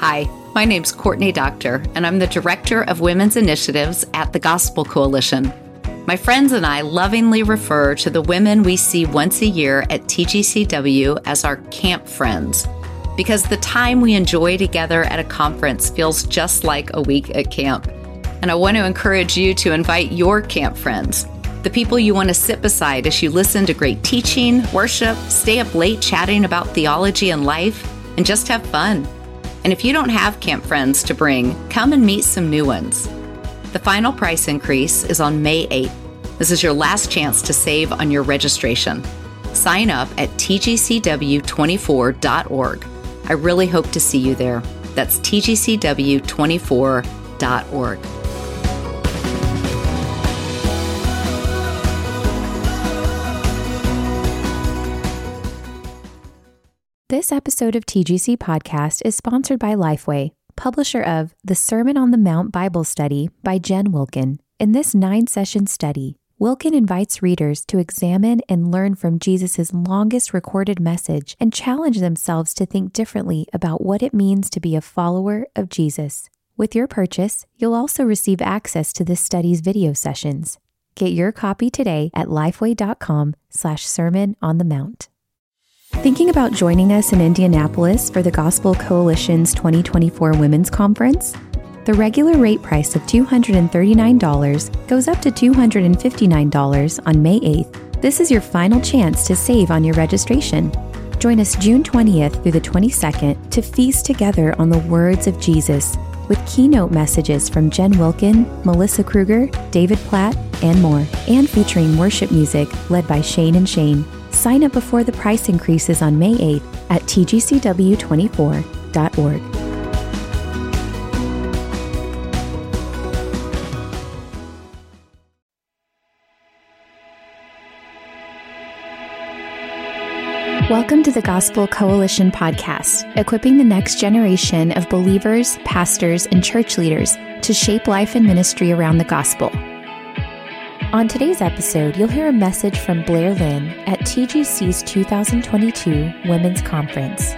Hi, my name's Courtney Doctor, and I'm the Director of Women's Initiatives at the Gospel Coalition. My friends and I lovingly refer to the women we see once a year at TGCW as our camp friends, because the time we enjoy together at a conference feels just like a week at camp. And I want to encourage you to invite your camp friends, the people you want to sit beside as you listen to great teaching, worship, stay up late chatting about theology and life, and just have fun. And if you don't have camp friends to bring, come and meet some new ones. The final price increase is on May 8th. This is your last chance to save on your registration. Sign up at tgcw24.org. I really hope to see you there. That's tgcw24.org. This episode of TGC Podcast is sponsored by Lifeway, publisher of The Sermon on the Mount Bible Study by Jen Wilkin. In this 9-session study, Wilkin invites readers to examine and learn from Jesus' longest recorded message and challenge themselves to think differently about what it means to be a follower of Jesus. With your purchase, you'll also receive access to this study's video sessions. Get your copy today at lifeway.com/Sermon on the Mount. Thinking about joining us in Indianapolis for the Gospel Coalition's 2024 Women's Conference? The regular rate price of $239 goes up to $259 on May 8th. This is your final chance to save on your registration. Join us June 20th through the 22nd to feast together on the words of Jesus with keynote messages from Jen Wilkin, Melissa Kruger, David Platt, and more, and featuring worship music led by Shane and Shane. Sign up before the price increases on May 8th at tgcw24.org. Welcome to the Gospel Coalition podcast, equipping the next generation of believers, pastors, and church leaders to shape life and ministry around the gospel. On today's episode, you'll hear a message from Blair Lynn at TGC's 2022 Women's Conference.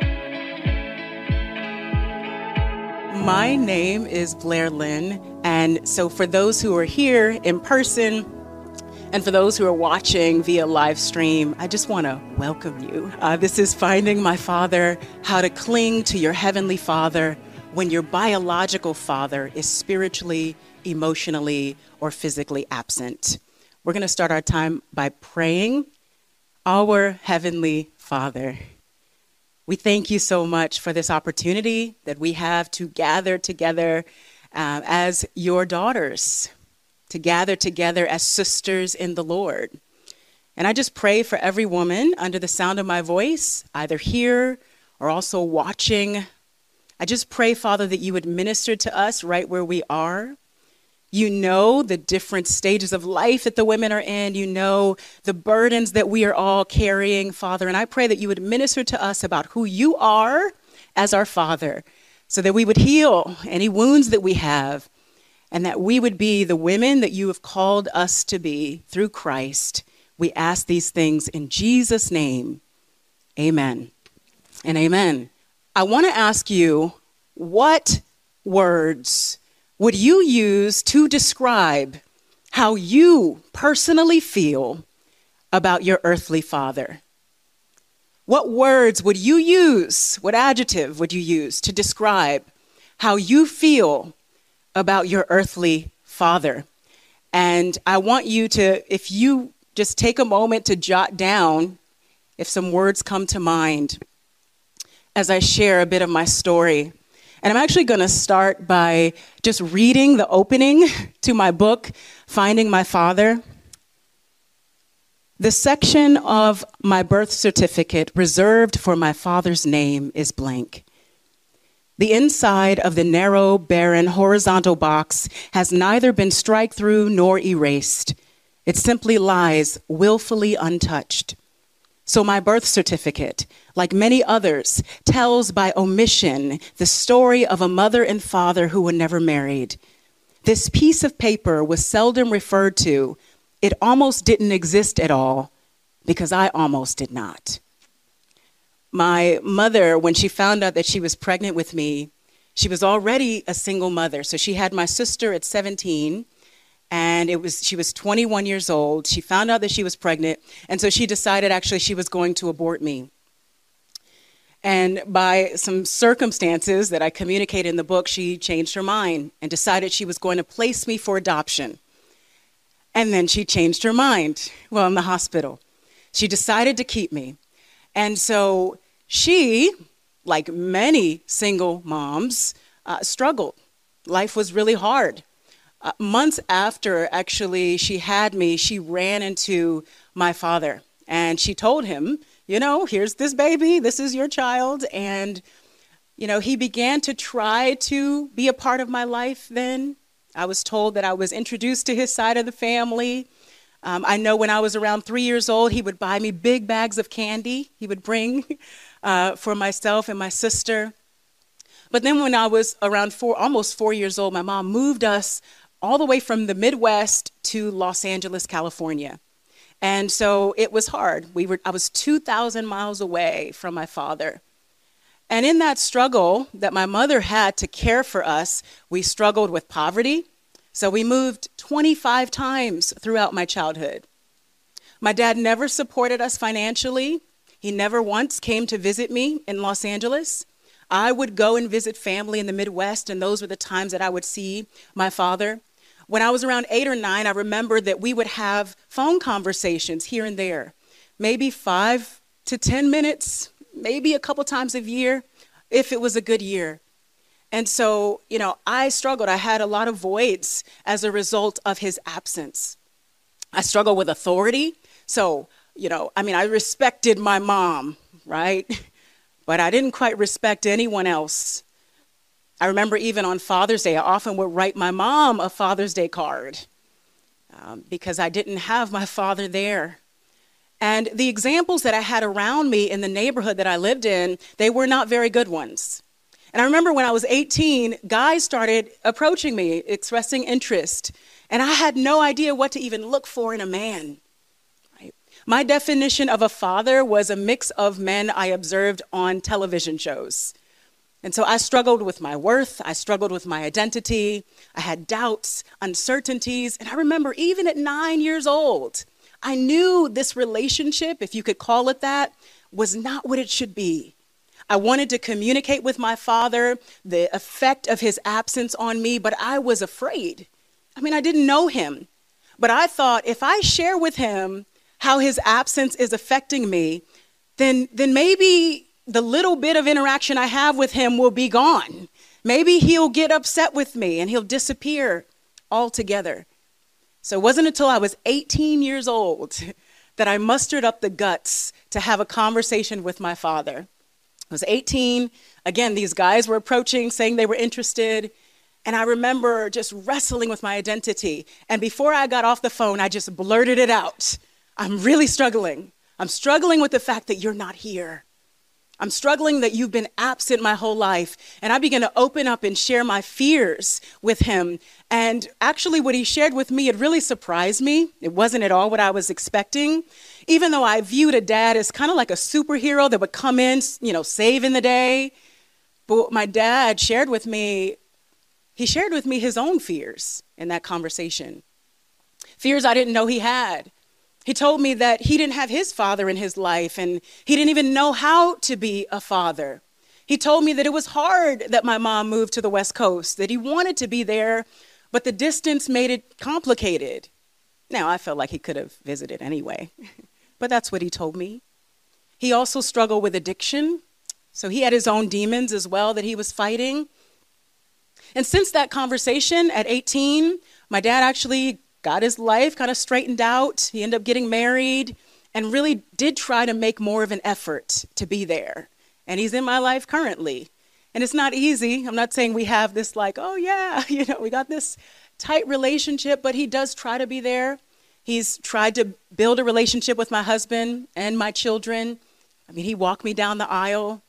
My name is Blair Lynn, and so for those who are here in person and for those who are watching via live stream, I just want to welcome you. This is Finding My Father, How to Cling to Your Heavenly Father when your biological father is spiritually, emotionally, or physically absent. We're going to start our time by praying. Our Heavenly Father, we thank you so much for this opportunity that we have to gather together as your daughters, to gather together as sisters in the Lord. And I just pray for every woman under the sound of my voice, either here or also watching. I just pray, Father, that you would minister to us right where we are. You know the different stages of life that the women are in. You know the burdens that we are all carrying, Father. And I pray that you would minister to us about who you are as our Father, so that we would heal any wounds that we have, and that we would be the women that you have called us to be through Christ. We ask these things in Jesus' name. Amen and amen. I want to ask you, what words would you use to describe how you personally feel about your earthly father? What words would you use, what adjective would you use to describe how you feel about your earthly father? And I want you to, if you just take a moment to jot down if some words come to mind as I share a bit of my story. And I'm actually going to start by just reading the opening to my book, Finding My Father. The section of my birth certificate reserved for my father's name is blank. The inside of the narrow, barren, horizontal box has neither been strike through nor erased. It simply lies willfully untouched. So my birth certificate, like many others, tells by omission the story of a mother and father who were never married. This piece of paper was seldom referred to. It almost didn't exist at all, because I almost did not. My mother, when she found out that she was pregnant with me, she was already a single mother. So she had my sister at 17, and she was 21 years old. She found out that she was pregnant, and so she decided actually she was going to abort me. And by some circumstances that I communicate in the book, she changed her mind and decided she was going to place me for adoption. And then she changed her mind while in the hospital. She decided to keep me. And so she, like many single moms, struggled. Life was really hard. Months after, actually, she had me, she ran into my father. And she told him, here's this baby, this is your child. And, he began to try to be a part of my life then. I was told that I was introduced to his side of the family. I know when I was around 3 years old, he would buy me big bags of candy. He would bring for myself and my sister. But then when I was around almost 4 years old, my mom moved us all the way from the Midwest to Los Angeles, California. And so it was hard. I was 2,000 miles away from my father. And in that struggle that my mother had to care for us, we struggled with poverty. So we moved 25 times throughout my childhood. My dad never supported us financially. He never once came to visit me in Los Angeles. I would go and visit family in the Midwest, and those were the times that I would see my father. When I was around 8 or 9, I remember that we would have phone conversations here and there, maybe 5 to 10 minutes, maybe a couple times a year, if it was a good year. And so, I struggled. I had a lot of voids as a result of his absence. I struggled with authority. So, I respected my mom, right? But I didn't quite respect anyone else. I remember even on Father's Day, I often would write my mom a Father's Day card because I didn't have my father there. And the examples that I had around me in the neighborhood that I lived in, they were not very good ones. And I remember when I was 18, guys started approaching me, expressing interest, and I had no idea what to even look for in a man. Right? My definition of a father was a mix of men I observed on television shows. And so I struggled with my worth. I struggled with my identity. I had doubts, uncertainties. And I remember even at 9 years old, I knew this relationship, if you could call it that, was not what it should be. I wanted to communicate with my father the effect of his absence on me, but I was afraid. I didn't know him. But I thought if I share with him how his absence is affecting me, then maybe the little bit of interaction I have with him will be gone. Maybe he'll get upset with me and he'll disappear altogether. So it wasn't until I was 18 years old that I mustered up the guts to have a conversation with my father. I was 18. Again, these guys were approaching, saying they were interested. And I remember just wrestling with my identity. And before I got off the phone, I just blurted it out. I'm really struggling. I'm struggling with the fact that you're not here. I'm struggling that you've been absent my whole life. And I began to open up and share my fears with him. And actually what he shared with me, it really surprised me. It wasn't at all what I was expecting. Even though I viewed a dad as kind of like a superhero that would come in, saving the day. But what my dad shared with me, he shared with me his own fears in that conversation. Fears I didn't know he had. He told me that he didn't have his father in his life and he didn't even know how to be a father. He told me that it was hard that my mom moved to the West Coast, that he wanted to be there, but the distance made it complicated. Now, I felt like he could have visited anyway, but that's what he told me. He also struggled with addiction, so he had his own demons as well that he was fighting. And since that conversation at 18, my dad actually got his life kind of straightened out. He ended up getting married and really did try to make more of an effort to be there. And he's in my life currently. And it's not easy. I'm not saying we have this like, oh yeah, we got this tight relationship, but he does try to be there. He's tried to build a relationship with my husband and my children. He walked me down the aisle.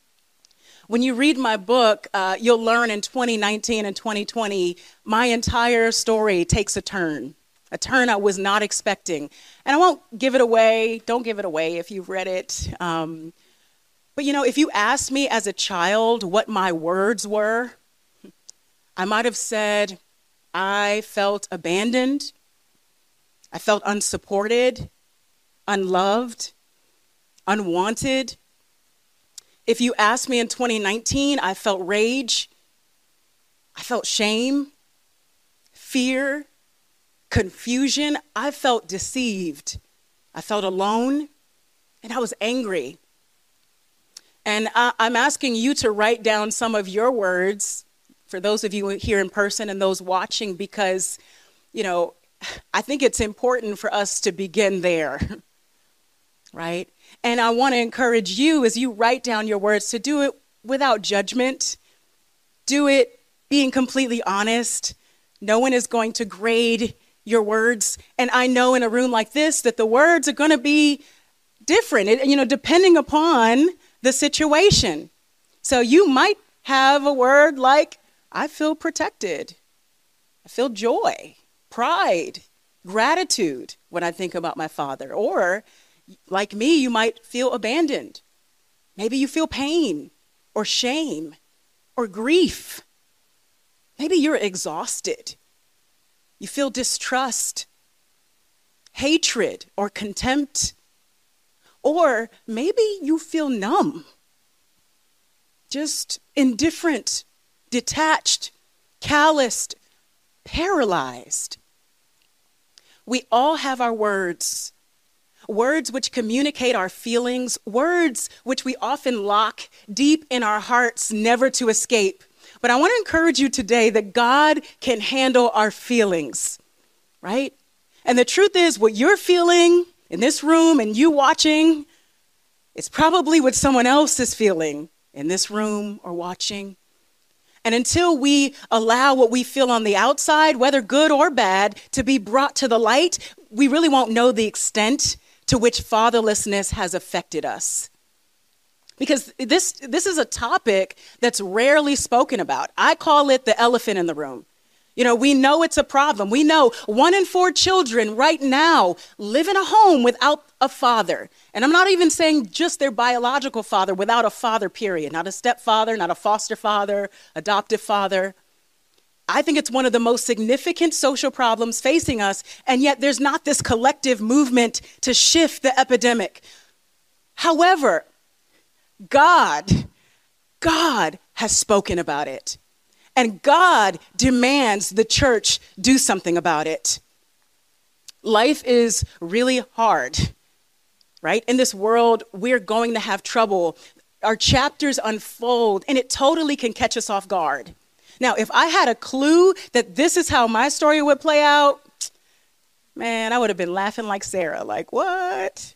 When you read my book, you'll learn in 2019 and 2020, my entire story takes a turn I was not expecting. And I won't give it away. Don't give it away if you've read it. But if you asked me as a child what my words were, I might have said, I felt abandoned. I felt unsupported, unloved, unwanted. If you asked me in 2019, I felt rage. I felt shame, fear, confusion. I felt deceived. I felt alone, and I was angry. And I'm asking you to write down some of your words for those of you here in person and those watching, because, I think it's important for us to begin there, right? And I want to encourage you as you write down your words to do it without judgment. Do it being completely honest. No one is going to grade your words. And I know in a room like this that the words are going to be different, depending upon the situation. So you might have a word like, I feel protected. I feel joy, pride, gratitude when I think about my father. Or like me, you might feel abandoned. Maybe you feel pain or shame or grief. Maybe you're exhausted. You feel distrust, hatred, or contempt. Or maybe you feel numb, just indifferent, detached, calloused, paralyzed. We all have our words which communicate our feelings, words which we often lock deep in our hearts, never to escape. But I want to encourage you today that God can handle our feelings, right? And the truth is, what you're feeling in this room and you watching, it's probably what someone else is feeling in this room or watching. And until we allow what we feel on the outside, whether good or bad, to be brought to the light, we really won't know the extent to which fatherlessness has affected us. Because this is a topic that's rarely spoken about. I call it the elephant in the room. We know it's a problem. We know 1 in 4 children right now live in a home without a father. And I'm not even saying just their biological father, without a father, period. Not a stepfather, not a foster father, adoptive father. I think it's one of the most significant social problems facing us, and yet there's not this collective movement to shift the epidemic. However, God has spoken about it. And God demands the church do something about it. Life is really hard, right? In this world, we're going to have trouble. Our chapters unfold, and it totally can catch us off guard. Now, if I had a clue that this is how my story would play out, man, I would have been laughing like Sarah, like, what?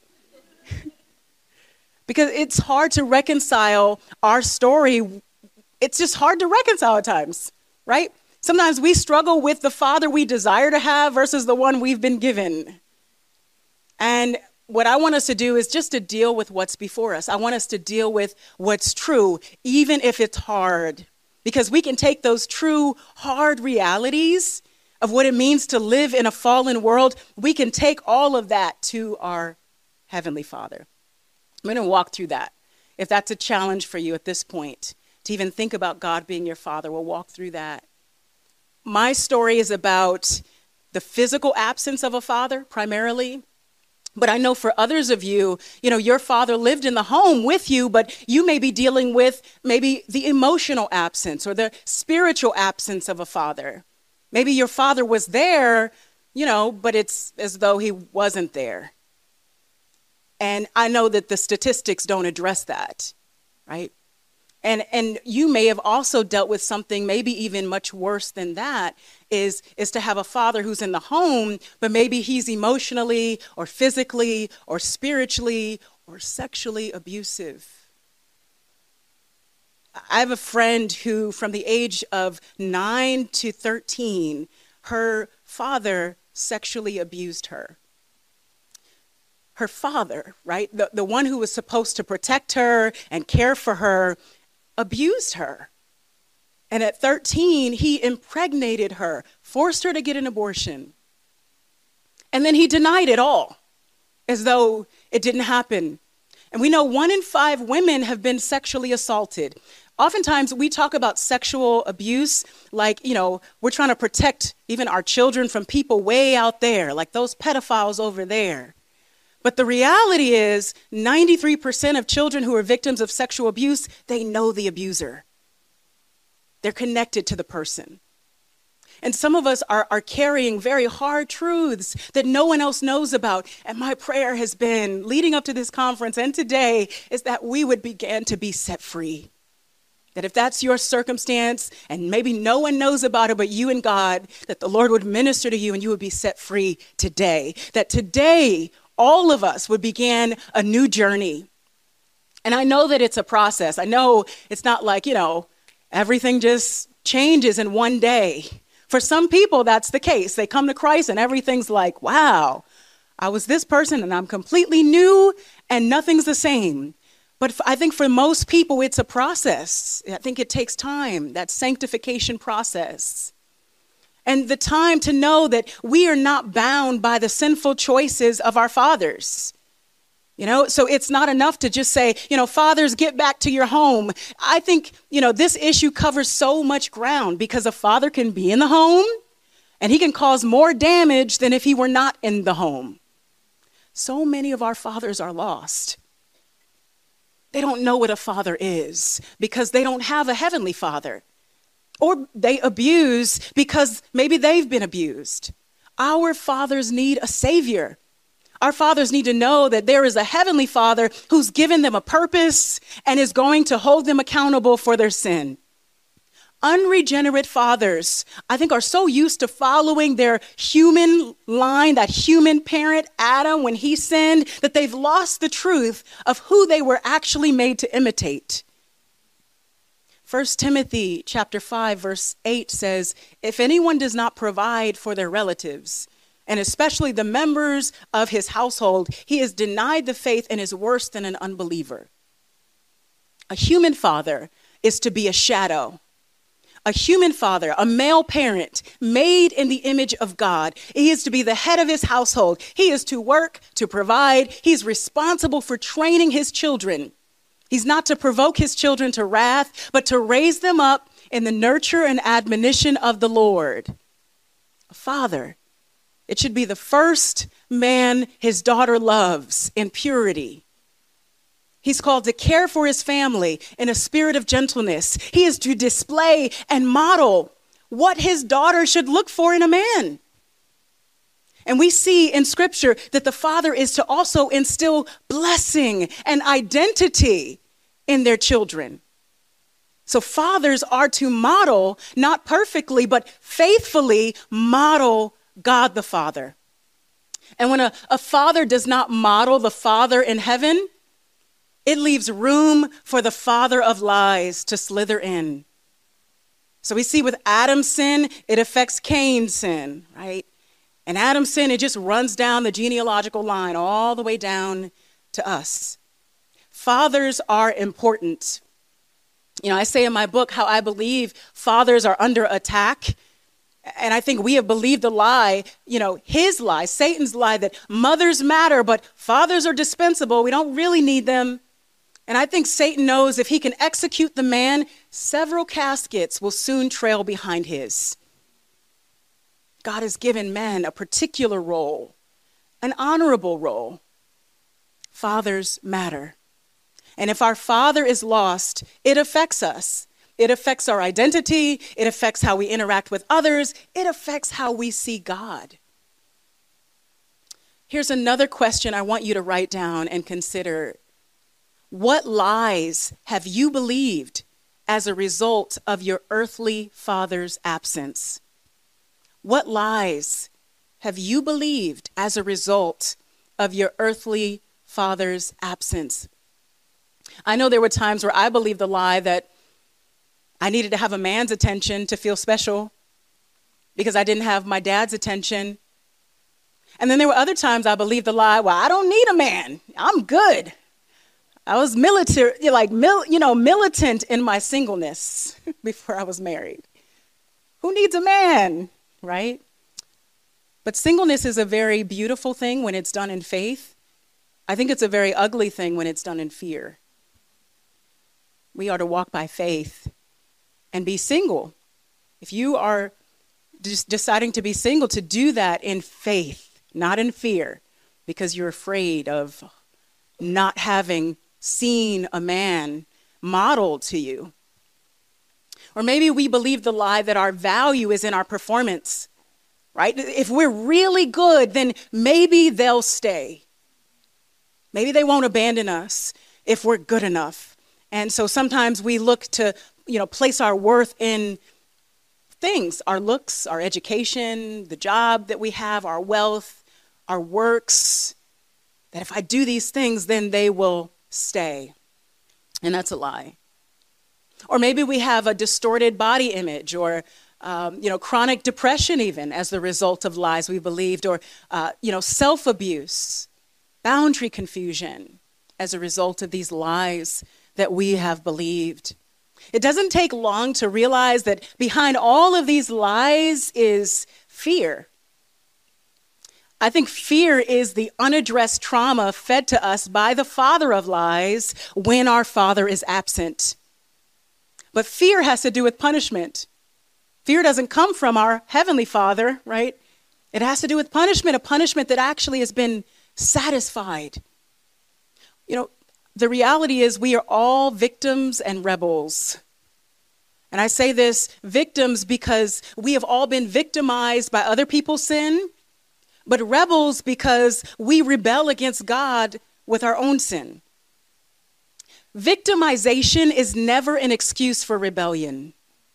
Because it's hard to reconcile our story. It's just hard to reconcile at times, right? Sometimes we struggle with the father we desire to have versus the one we've been given. And what I want us to do is just to deal with what's before us. I want us to deal with what's true, even if it's hard. Because we can take those true, hard realities of what it means to live in a fallen world. We can take all of that to our Heavenly Father. I'm going to walk through that. If that's a challenge for you at this point, to even think about God being your father, we'll walk through that. My story is about the physical absence of a father, primarily. But I know for others of you, your father lived in the home with you, but you may be dealing with maybe the emotional absence or the spiritual absence of a father. Maybe your father was there, but it's as though he wasn't there. And I know that the statistics don't address that, right? And you may have also dealt with something maybe even much worse than that, is to have a father who's in the home, but maybe he's emotionally or physically or spiritually or sexually abusive. I have a friend who, from the age of 9 to 13, her father sexually abused her. Her father, right, the one who was supposed to protect her and care for her, abused her. And at 13, he impregnated her, forced her to get an abortion. And then he denied it all, as though it didn't happen. And we know 1 in 5 women have been sexually assaulted. Oftentimes we talk about sexual abuse like, we're trying to protect even our children from people way out there, like those pedophiles over there. But the reality is 93% of children who are victims of sexual abuse, they know the abuser. They're connected to the person. And some of us are carrying very hard truths that no one else knows about. And my prayer has been, leading up to this conference and today, is that we would begin to be set free. That if that's your circumstance, and maybe no one knows about it but you and God, that the Lord would minister to you and you would be set free today. That today, all of us would begin a new journey. And I know that it's a process. I know it's not like, everything just changes in one day. For some people, that's the case. They come to Christ and everything's like, wow, I was this person and I'm completely new and nothing's the same. But I think for most people, it's a process. I think it takes time, that sanctification process. And the time to know that we are not bound by the sinful choices of our fathers. So it's not enough to just say, fathers, get back to your home. I think, this issue covers so much ground because a father can be in the home and he can cause more damage than if he were not in the home. So many of our fathers are lost. They don't know what a father is because they don't have a heavenly father. Or they abuse because maybe they've been abused. Our fathers need a savior. Our fathers need to know that there is a heavenly father who's given them a purpose and is going to hold them accountable for their sin. Unregenerate fathers, I think, are so used to following their human line, that human parent, Adam, when he sinned, that they've lost the truth of who they were actually made to imitate. 1 Timothy chapter 5, verse 8 says, if anyone does not provide for their relatives, and especially the members of his household, he is denied the faith and is worse than an unbeliever. A human father is to be a shadow. A human father, a male parent, made in the image of God. He is to be the head of his household. He is to work, to provide. He's responsible for training his children. He's not to provoke his children to wrath, but to raise them up in the nurture and admonition of the Lord. A father, it should be the first man his daughter loves in purity. He's called to care for his family in a spirit of gentleness. He is to display and model what his daughter should look for in a man. And we see in scripture that the father is to also instill blessing and identity in their children. So fathers are to model, not perfectly, but faithfully model God the Father. And when a father does not model the Father in heaven, it leaves room for the father of lies to slither in. So we see with Adam's sin, it affects Cain's sin, right? And Adam's sin, it just runs down the genealogical line all the way down to us. Fathers are important. I say in my book how I believe fathers are under attack. And I think we have believed the lie, his lie, Satan's lie, that mothers matter, but fathers are dispensable. We don't really need them. And I think Satan knows if he can execute the man, several caskets will soon trail behind his. God has given men a particular role, an honorable role. Fathers matter. And if our father is lost, it affects us. It affects our identity. It affects how we interact with others. It affects how we see God. Here's another question I want you to write down and consider. What lies have you believed as a result of your earthly father's absence? What lies have you believed as a result of your earthly father's absence? I know there were times where I believed the lie that I needed to have a man's attention to feel special because I didn't have my dad's attention. And then there were other times I believed the lie, well, I don't need a man. I'm good. I was militant in my singleness before I was married. Who needs a man, right? But singleness is a very beautiful thing when it's done in faith. I think it's a very ugly thing when it's done in fear. We are to walk by faith and be single. If you are just deciding to be single, to do that in faith, not in fear, because you're afraid of not having seen a man modeled to you. Or maybe we believe the lie that our value is in our performance, right? If we're really good, then maybe they'll stay. Maybe they won't abandon us if we're good enough. And so sometimes we look to, place our worth in things, our looks, our education, the job that we have, our wealth, our works, that if I do these things, then they will stay. And that's a lie. Or maybe we have a distorted body image or, chronic depression even as the result of lies we believed, or, self-abuse, boundary confusion as a result of these lies that we have believed. It doesn't take long to realize that behind all of these lies is fear. I think fear is the unaddressed trauma fed to us by the father of lies when our father is absent. But fear has to do with punishment. Fear doesn't come from our heavenly Father, right? It has to do with punishment, a punishment that actually has been satisfied. The reality is we are all victims and rebels. And I say this, victims, because we have all been victimized by other people's sin, but rebels because we rebel against God with our own sin. Victimization is never an excuse for rebellion.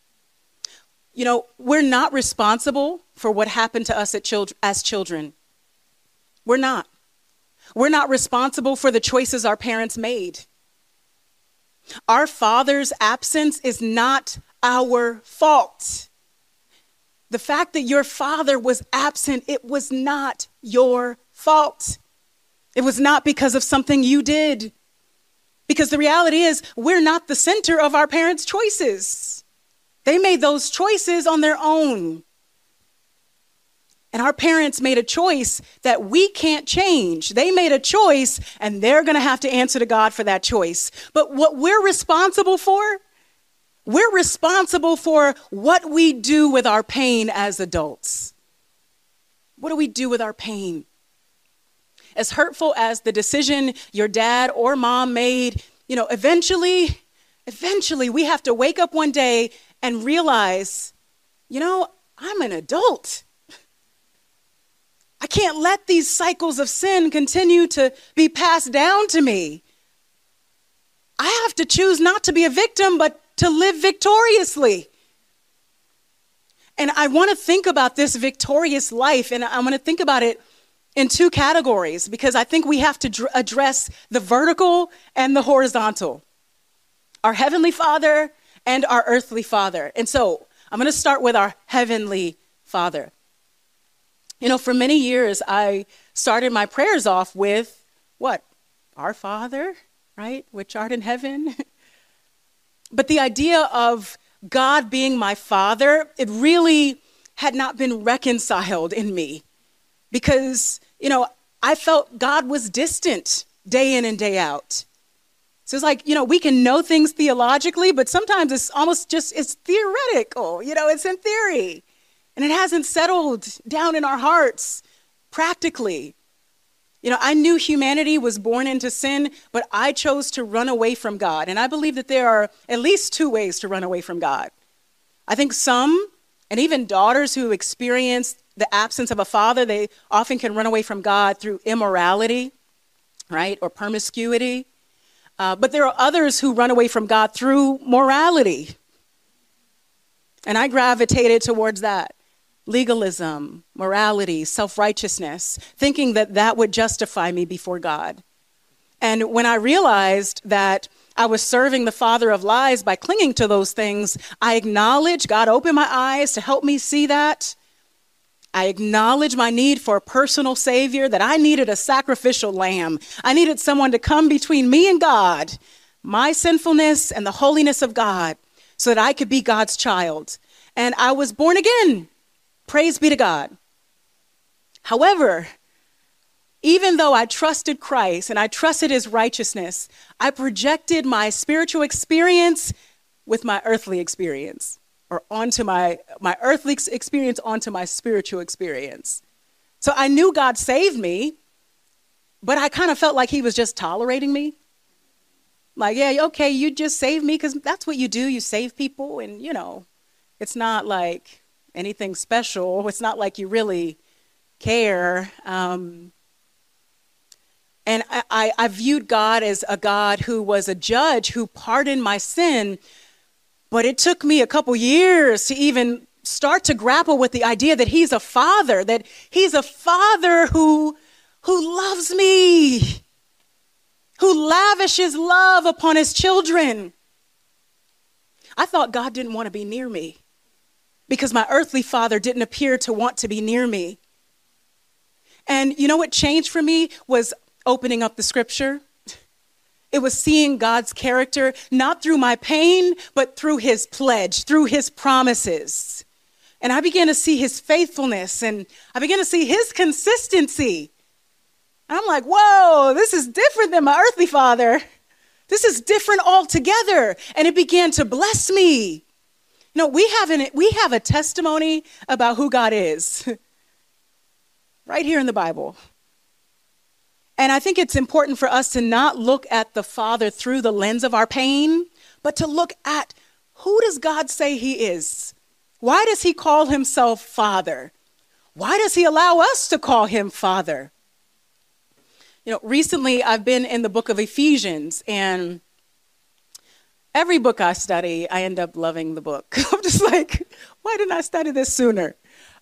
We're not responsible for what happened to us as children. We're not. We're not responsible for the choices our parents made. Our father's absence is not our fault. The fact that your father was absent, it was not your fault. It was not because of something you did. Because the reality is, we're not the center of our parents' choices. They made those choices on their own. And our parents made a choice that we can't change. They made a choice, and they're going to have to answer to God for that choice. But what we're responsible for what we do with our pain as adults. What do we do with our pain? As hurtful as the decision your dad or mom made, eventually we have to wake up one day and realize, I'm an adult. I can't let these cycles of sin continue to be passed down to me. I have to choose not to be a victim, but to live victoriously. And I want to think about this victorious life, and I want to think about it in two categories, because I think we have to address the vertical and the horizontal, our heavenly Father and our earthly Father. And so I'm going to start with our heavenly Father. For many years, I started my prayers off with what? Our Father, right? Which art in heaven. But the idea of God being my Father, it really had not been reconciled in me because, I felt God was distant day in and day out. So it's like, we can know things theologically, but sometimes it's almost it's theoretical, it's in theory. And it hasn't settled down in our hearts practically. I knew humanity was born into sin, but I chose to run away from God. And I believe that there are at least two ways to run away from God. I think some, and even daughters who experience the absence of a father, they often can run away from God through immorality, right, or promiscuity. But there are others who run away from God through morality. And I gravitated towards that. Legalism, morality, self-righteousness, thinking that would justify me before God. And when I realized that I was serving the father of lies by clinging to those things, I acknowledged, God opened my eyes to help me see that. I acknowledged my need for a personal savior, that I needed a sacrificial lamb. I needed someone to come between me and God, my sinfulness and the holiness of God, so that I could be God's child. And I was born again. Praise be to God. However, Even though I trusted Christ and I trusted his righteousness, I projected my spiritual experience with my earthly experience, or onto my earthly experience onto my spiritual experience. So I knew God saved me, but I kind of felt like he was just tolerating me. Like, yeah, okay, you just saved me because that's what you do. You save people, and, it's not like anything special. It's not like you really care. And I viewed God as a God who was a judge who pardoned my sin. But it took me a couple years to even start to grapple with the idea that he's a father who loves me, who lavishes love upon his children. I thought God didn't want to be near me because my earthly father didn't appear to want to be near me. And you know what changed for me was opening up the scripture. It was seeing God's character, not through my pain, but through his pledge, through his promises. And I began to see his faithfulness, and I began to see his consistency. And I'm like, whoa, this is different than my earthly father. This is different altogether. And it began to bless me. We have a testimony about who God is right here in the Bible. And I think it's important for us to not look at the Father through the lens of our pain, but to look at who does God say he is? Why does he call himself Father? Why does he allow us to call him Father? Recently I've been in the book of Ephesians, and every book I study, I end up loving the book. I'm just like, why didn't I study this sooner?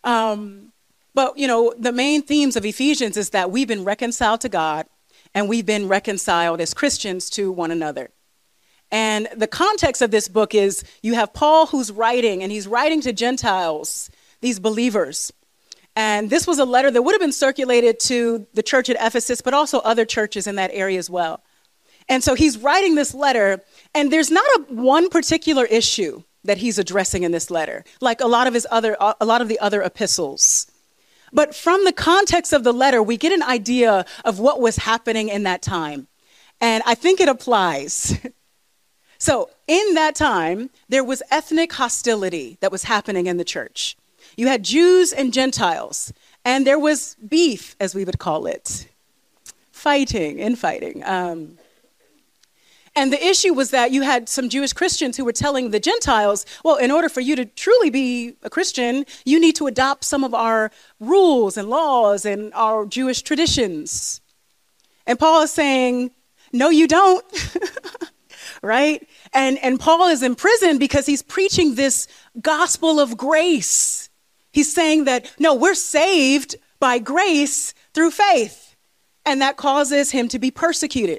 But, the main themes of Ephesians is that we've been reconciled to God, and we've been reconciled as Christians to one another. And the context of this book is you have Paul who's writing, and he's writing to Gentiles, these believers. And this was a letter that would have been circulated to the church at Ephesus, but also other churches in that area as well. And so he's writing this letter, and there's not one particular issue that he's addressing in this letter, like a lot of the other epistles. But from the context of the letter, we get an idea of what was happening in that time. And I think it applies. So in that time, there was ethnic hostility that was happening in the church. You had Jews and Gentiles, and there was beef, as we would call it, fighting. And the issue was that you had some Jewish Christians who were telling the Gentiles, well, in order for you to truly be a Christian, you need to adopt some of our rules and laws and our Jewish traditions. And Paul is saying, no, you don't, right? And Paul is in prison because he's preaching this gospel of grace. He's saying that, no, we're saved by grace through faith. And that causes him to be persecuted.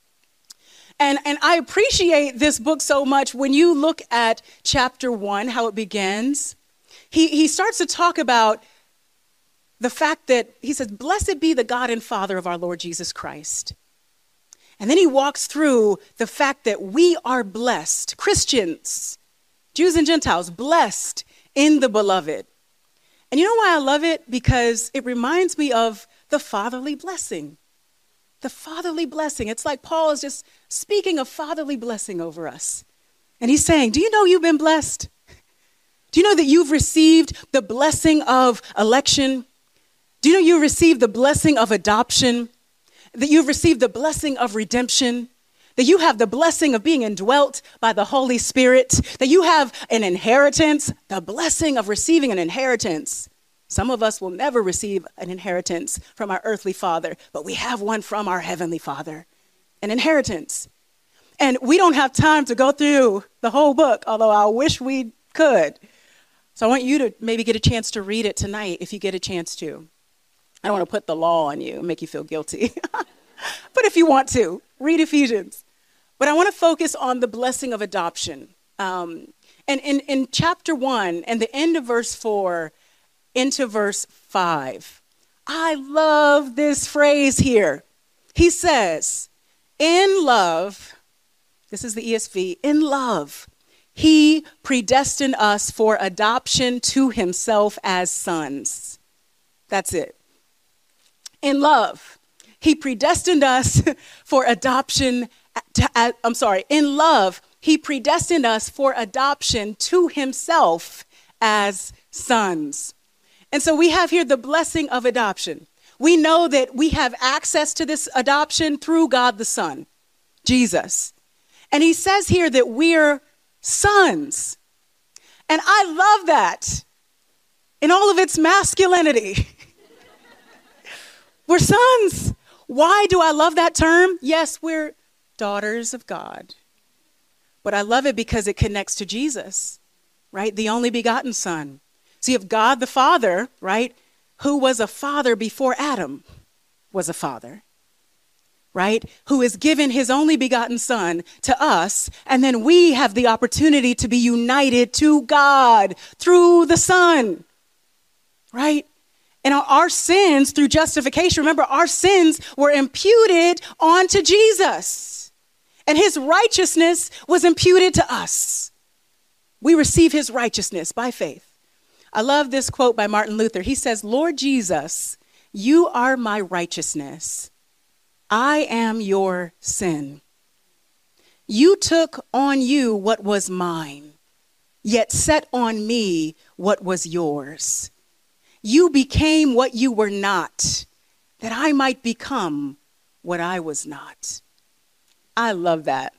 And I appreciate this book so much. When you look at chapter 1, how it begins, he starts to talk about the fact that he says, blessed be the God and Father of our Lord Jesus Christ. And then he walks through the fact that we are blessed, Christians, Jews and Gentiles, blessed in the beloved. And you know why I love it? Because it reminds me of the fatherly blessing. The fatherly blessing. It's like Paul is just speaking of fatherly blessing over us. And he's saying, do you know you've been blessed? Do you know that you've received the blessing of election? Do you know you received the blessing of adoption? That you've received the blessing of redemption? That you have the blessing of being indwelt by the Holy Spirit? That you have an inheritance, the blessing of receiving an inheritance? Some of us will never receive an inheritance from our earthly father, but we have one from our heavenly Father, an inheritance. And we don't have time to go through the whole book, although I wish we could. So I want you to maybe get a chance to read it tonight if you get a chance to. I don't want to put the law on you and make you feel guilty. But if you want to, read Ephesians. But I want to focus on the blessing of adoption. And in chapter 1 and the end of verse 4, into verse 5. I love this phrase here. He says, in love, this is the ESV, in love, he predestined us for adoption to himself as sons. That's it. In love. he predestined us for adoption. In love, he predestined us for adoption to himself as sons. And so we have here the blessing of adoption. We know that we have access to this adoption through God the Son, Jesus. And he says here that we're sons. And I love that in all of its masculinity. We're sons. Why do I love that term? Yes, we're daughters of God. But I love it because it connects to Jesus, right? The only begotten Son. So you have God the Father, right? Who was a father before Adam was a father, right? Who has given his only begotten Son to us. And then we have the opportunity to be united to God through the Son, right? And our sins through justification, remember, our sins were imputed onto Jesus. And his righteousness was imputed to us. We receive his righteousness by faith. I love this quote by Martin Luther. He says, Lord Jesus, you are my righteousness. I am your sin. You took on you what was mine, yet set on me what was yours. You became what you were not, that I might become what I was not. I love that.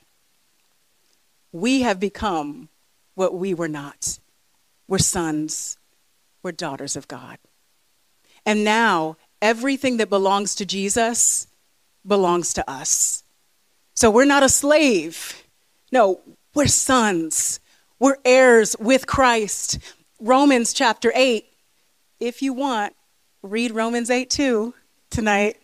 We have become what we were not. We're sons. We're daughters of God. And now everything that belongs to Jesus belongs to us. So we're not a slave. No, we're sons. We're heirs with Christ. Romans chapter 8. If you want, read Romans 8 too tonight.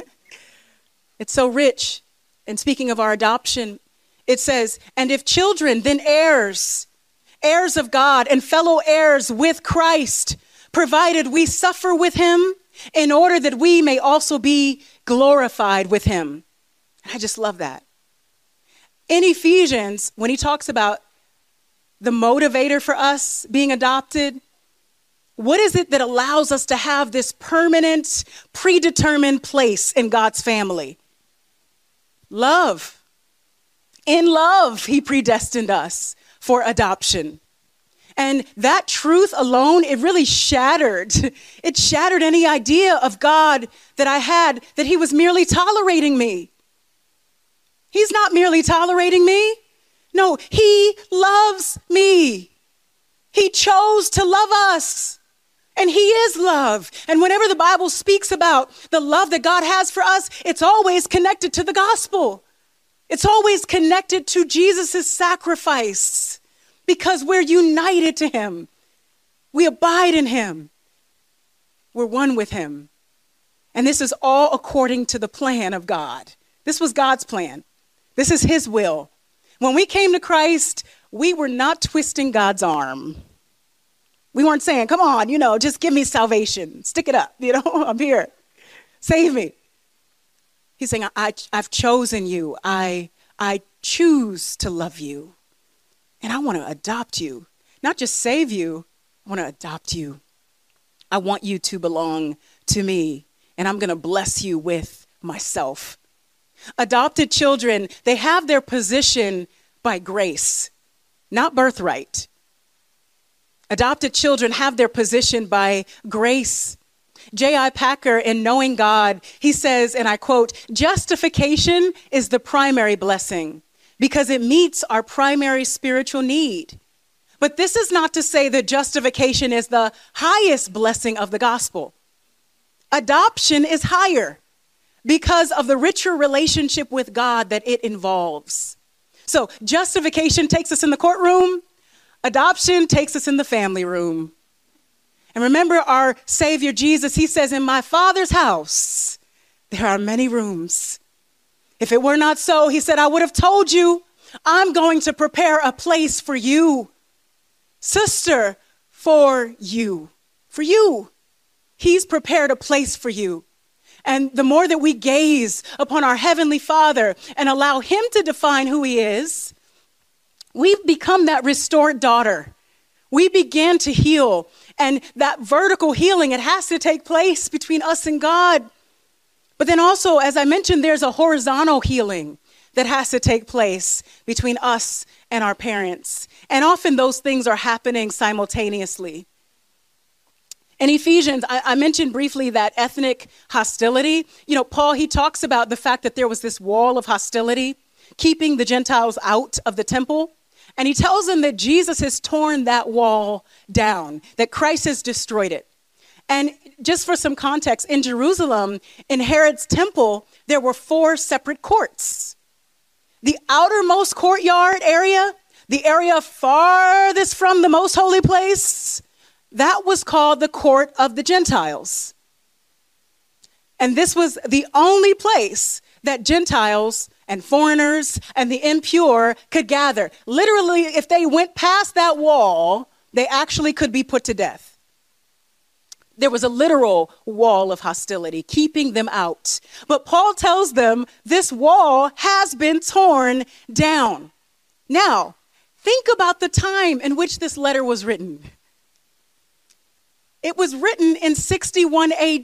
It's so rich. And speaking of our adoption, it says, and if children, then heirs, heirs of God and fellow heirs with Christ, provided we suffer with him in order that we may also be glorified with him. I just love that. In Ephesians, when he talks about the motivator for us being adopted, what is it that allows us to have this permanent, predetermined place in God's family? Love. In love, he predestined us for adoption. And that truth alone, it really shattered. It shattered any idea of God that I had, that he was merely tolerating me. He's not merely tolerating me. No, he loves me. He chose to love us. And he is love. And whenever the Bible speaks about the love that God has for us, it's always connected to the gospel. It's always connected to Jesus' sacrifice because we're united to him. We abide in him. We're one with him. And this is all according to the plan of God. This was God's plan. This is his will. When we came to Christ, we were not twisting God's arm. We weren't saying, come on, just give me salvation. Stick it up. I'm here. Save me. He's saying, I've chosen you. I choose to love you. And I want to adopt you. Not just save you. I want to adopt you. I want you to belong to me. And I'm going to bless you with myself. Adopted children, they have their position by grace, not birthright. Adopted children have their position by grace. J.I. Packer, in Knowing God, he says, and I quote, justification is the primary blessing because it meets our primary spiritual need. But this is not to say that justification is the highest blessing of the gospel. Adoption is higher because of the richer relationship with God that it involves. So justification takes us in the courtroom. Adoption takes us in the family room. And remember our Savior Jesus, he says, in my Father's house, there are many rooms. If it were not so, he said, I would have told you, I'm going to prepare a place for you. Sister, for you. For you. He's prepared a place for you. And the more that we gaze upon our Heavenly Father and allow him to define who he is, we become that restored daughter. We begin to heal. And that vertical healing, it has to take place between us and God. But then also, as I mentioned, there's a horizontal healing that has to take place between us and our parents. And often those things are happening simultaneously. In Ephesians, I mentioned briefly that ethnic hostility. Paul, he talks about the fact that there was this wall of hostility keeping the Gentiles out of the temple. And he tells them that Jesus has torn that wall down, that Christ has destroyed it. And just for some context, in Jerusalem, in Herod's temple, there were 4 separate courts. The outermost courtyard area, the area farthest from the most holy place, that was called the court of the Gentiles. And this was the only place that Gentiles and foreigners and the impure could gather. Literally, if they went past that wall, they actually could be put to death. There was a literal wall of hostility keeping them out. But Paul tells them this wall has been torn down. Now, think about the time in which this letter was written. It was written in 61 AD.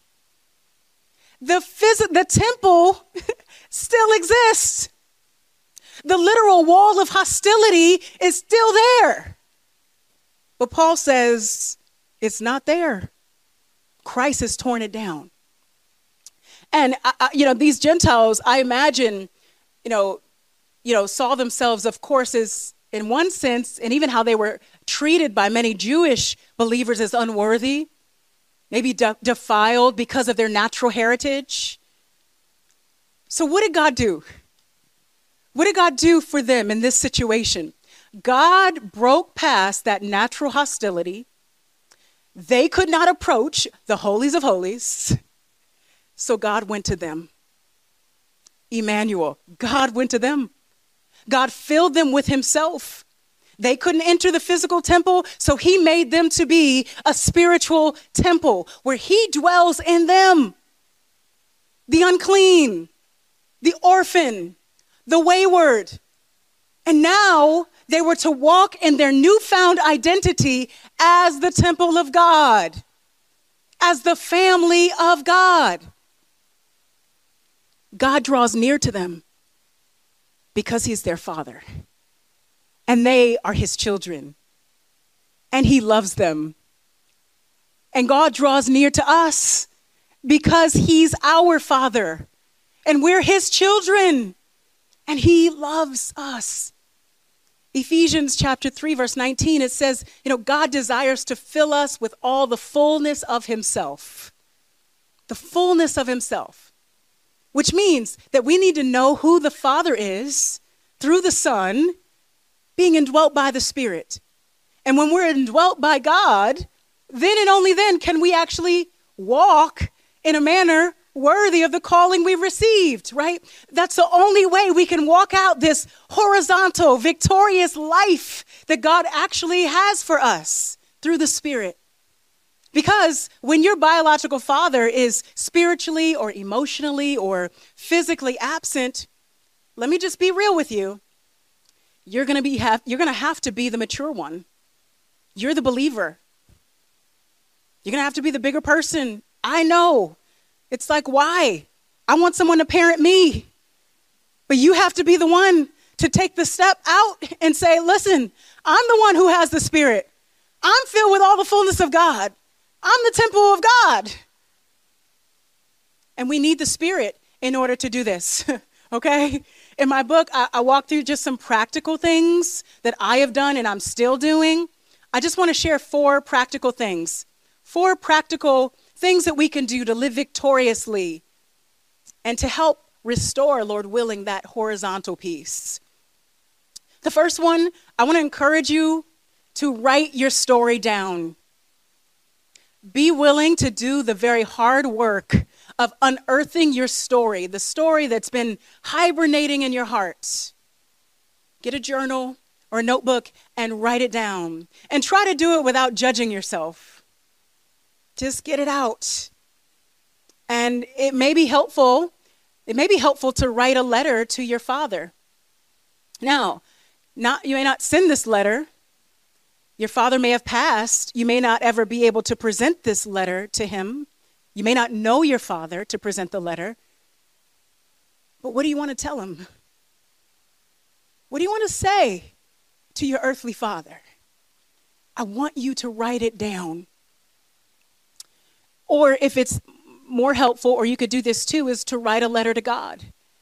The temple still exists. The literal wall of hostility is still there. But Paul says it's not there. Christ has torn it down. And, these Gentiles, I imagine, saw themselves, of course, as in one sense, and even how they were treated by many Jewish believers as unworthy, maybe defiled because of their natural heritage. So what did God do? What did God do for them in this situation? God broke past that natural hostility. They could not approach the holies of holies. So God went to them. Emmanuel, God went to them. God filled them with himself. They couldn't enter the physical temple, so he made them to be a spiritual temple where he dwells in them. The unclean, the orphan, the wayward. And now they were to walk in their newfound identity as the temple of God, as the family of God. God draws near to them because he's their father. And they are his children. And he loves them. And God draws near to us because he's our father. And we're his children. And he loves us. Ephesians chapter 3, verse 19, it says, God desires to fill us with all the fullness of himself. The fullness of himself. Which means that we need to know who the Father is through the Son, being indwelt by the Spirit. And when we're indwelt by God, then and only then can we actually walk in a manner worthy of the calling we've received, right? That's the only way we can walk out this horizontal, victorious life that God actually has for us through the Spirit. Because when your biological father is spiritually or emotionally or physically absent, let me just be real with you. You're going to have to be the mature one. You're the believer. You're going to have to be the bigger person. I know. It's like, why? I want someone to parent me. But you have to be the one to take the step out and say, listen, I'm the one who has the Spirit. I'm filled with all the fullness of God. I'm the temple of God. And we need the Spirit in order to do this, okay? In my book, I walk through just some practical things that I have done and I'm still doing. I just want to share 4 practical things. 4 practical things that we can do to live victoriously and to help restore, Lord willing, that horizontal piece. The first one, I want to encourage you to write your story down. Be willing to do the very hard work of unearthing your story, the story that's been hibernating in your heart. Get a journal or a notebook and write it down. And try to do it without judging yourself. Just get it out. And it may be helpful. It may be helpful to write a letter to your father. Now, you may not send this letter. Your father may have passed. You may not ever be able to present this letter to him You may not know your father to present the letter, but what do you want to tell him? What do you want to say to your earthly father? I want you to write it down. Or if it's more helpful, or you could do this too, is to write a letter to God.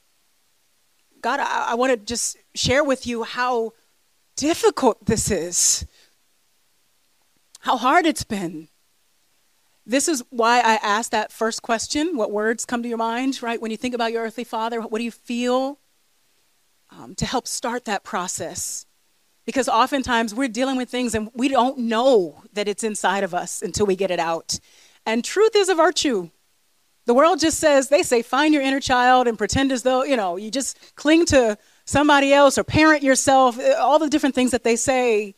God, I want to just share with you how difficult this is, how hard it's been. This is why I asked that first question, what words come to your mind, right? When you think about your earthly father, what do you feel? To help start that process. Because oftentimes we're dealing with things and we don't know that it's inside of us until we get it out. And truth is a virtue. The world just says, they say, find your inner child and pretend as though, you just cling to somebody else or parent yourself, all the different things that they say.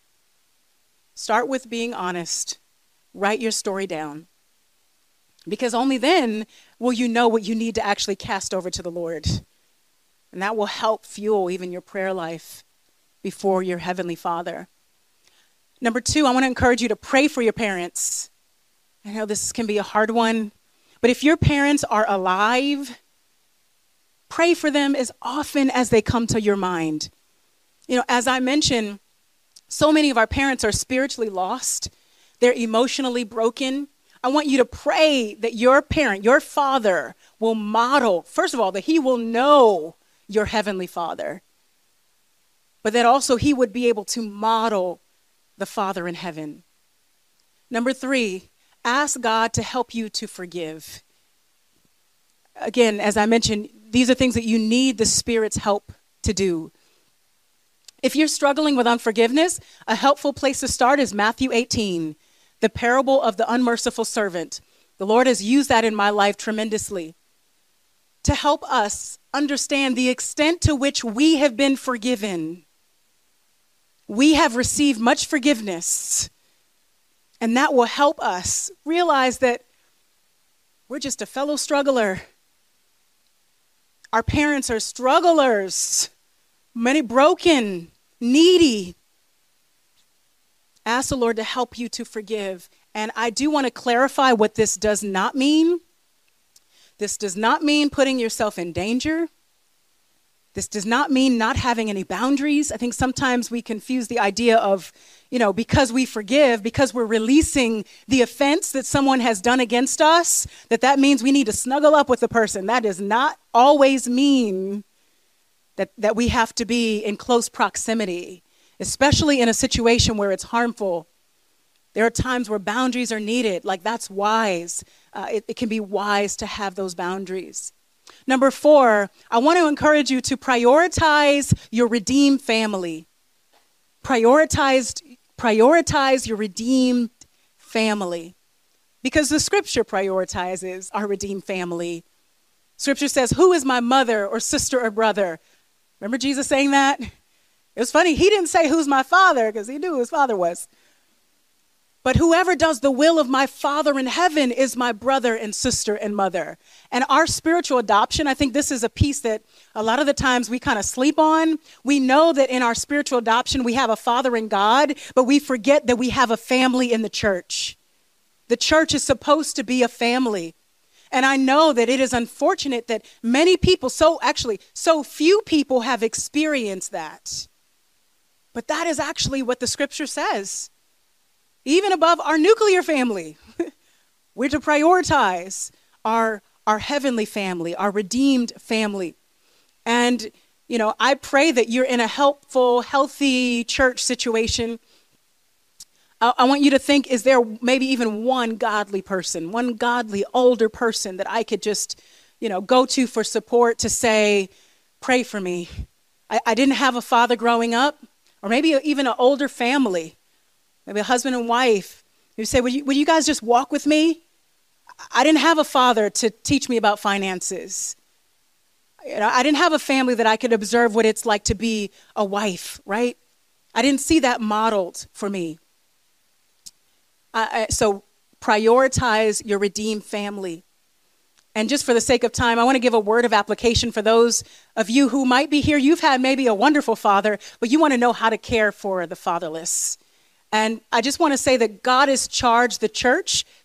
Start with being honest. Write your story down. Because only then will you know what you need to actually cast over to the Lord. And that will help fuel even your prayer life before your Heavenly Father. Number 2, I want to encourage you to pray for your parents. I know this can be a hard one, but if your parents are alive, pray for them as often as they come to your mind. As I mentioned, so many of our parents are spiritually lost. They're emotionally broken. I want you to pray that your parent, your father, will model, first of all, that he will know your Heavenly Father, but that also he would be able to model the Father in heaven. Number 3, ask God to help you to forgive. Again, as I mentioned, these are things that you need the Spirit's help to do. If you're struggling with unforgiveness, a helpful place to start is Matthew 18, the parable of the unmerciful servant. The Lord has used that in my life tremendously to help us understand the extent to which we have been forgiven. We have received much forgiveness, and that will help us realize that we're just a fellow struggler. Our parents are strugglers, many broken, needy. Ask the Lord to help you to forgive. And I do want to clarify what this does not mean. This does not mean putting yourself in danger. This does not mean not having any boundaries. I think sometimes we confuse the idea of, because we forgive, because we're releasing the offense that someone has done against us, that means we need to snuggle up with the person. That does not always mean that we have to be in close proximity, especially in a situation where it's harmful. There are times where boundaries are needed. Like, that's wise. It can be wise to have those boundaries. Number 4, I want to encourage you to prioritize your redeemed family. Prioritize your redeemed family. Because the scripture prioritizes our redeemed family. Scripture says, who is my mother or sister or brother? Remember Jesus saying that? It was funny. He didn't say who's my father because he knew who his father was. But whoever does the will of my Father in heaven is my brother and sister and mother. And our spiritual adoption, I think this is a piece that a lot of the times we kind of sleep on. We know that in our spiritual adoption, we have a Father in God, but we forget that we have a family in the church. The church is supposed to be a family. And I know that it is unfortunate that many people, so few people have experienced that. But that is actually what the scripture says. Even above our nuclear family, we're to prioritize our heavenly family, our redeemed family. And, I pray that you're in a helpful, healthy church situation. I want you to think, is there maybe even one godly person, one godly older person that I could just, go to for support to say, pray for me. I didn't have a father growing up, or maybe even an older family. Maybe a husband and wife who say, will you guys just walk with me? I didn't have a father to teach me about finances. I didn't have a family that I could observe what it's like to be a wife, right? I didn't see that modeled for me. So prioritize your redeemed family. And just for the sake of time, I want to give a word of application for those of you who might be here. You've had maybe a wonderful father, but you want to know how to care for the fatherless. And I just want to say that God has charged the church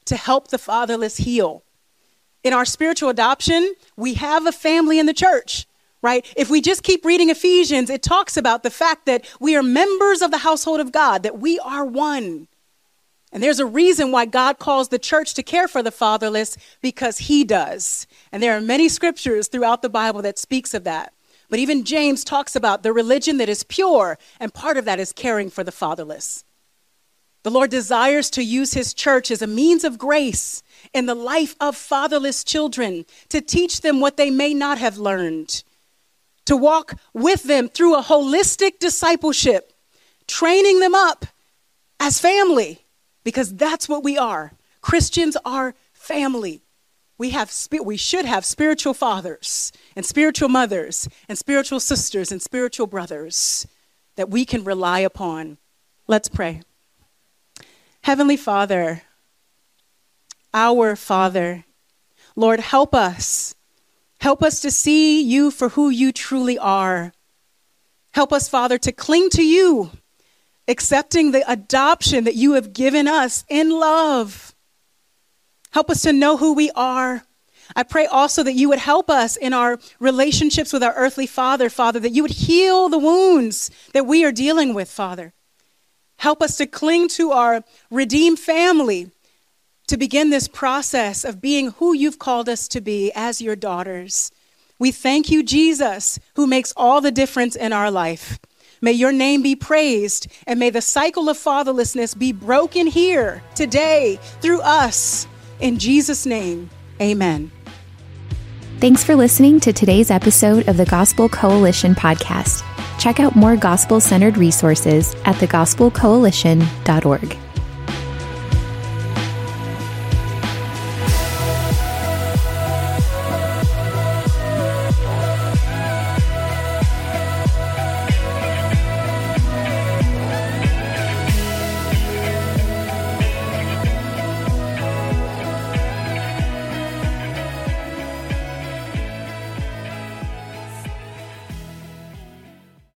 to help the fatherless heal. In our spiritual adoption, we have a family in the church, right? If we just keep reading Ephesians, it talks about the fact that we are members of the household of God, that we are one. And there's a reason why God calls the church to care for the fatherless, because he does. And there are many scriptures throughout the Bible that speaks of that. But even James talks about the religion that is pure, and part of that is caring for the fatherless. The Lord desires to use his church as a means of grace in the life of fatherless children, to teach them what they may not have learned, to walk with them through a holistic discipleship, training them up as family, because that's what we are. Christians are family. We should have spiritual fathers and spiritual mothers and spiritual sisters and spiritual brothers that we can rely upon. Let's pray. Heavenly Father, our Father, Lord, help us. Help us to see you for who you truly are. Help us, Father, to cling to you, accepting the adoption that you have given us in love. Help us to know who we are. I pray also that you would help us in our relationships with our earthly father, Father, that you would heal the wounds that we are dealing with, Father. Help us to cling to our redeemed family, to begin this process of being who you've called us to be as your daughters. We thank you, Jesus, who makes all the difference in our life. May your name be praised, and may the cycle of fatherlessness be broken here today through us. In Jesus' name, amen. Thanks for listening to today's episode of the Gospel Coalition podcast. Check out more gospel-centered resources at thegospelcoalition.org.